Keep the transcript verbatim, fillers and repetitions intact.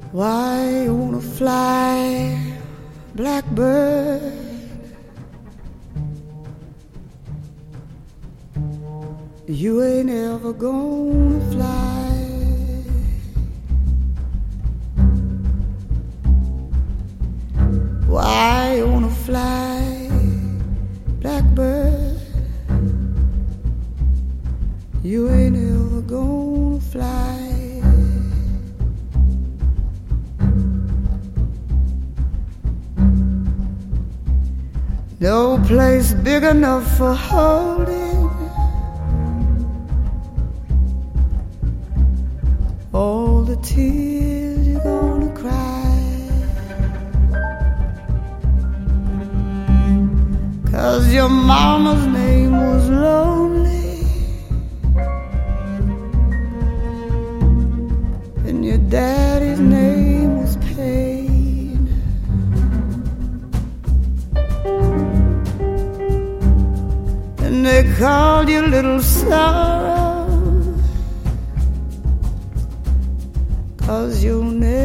Why you wanna fly, blackbird? You ain't ever gonna fly. Why you wanna fly, blackbird? You ain't ever gonna fly. No place big enough for holding all the tears you're gonna cry. 'Cause your mama's name was lonely and your daddy's name was pain. And they called you Little Sorrow, 'cause you'll never